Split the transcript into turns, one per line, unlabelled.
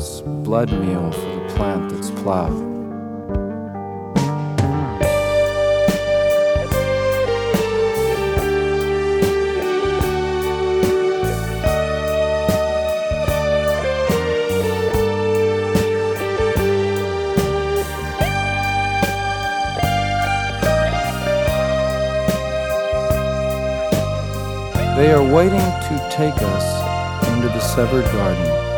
drops, blood meal for the plant that's plowed. They are waiting to take us into the severed garden.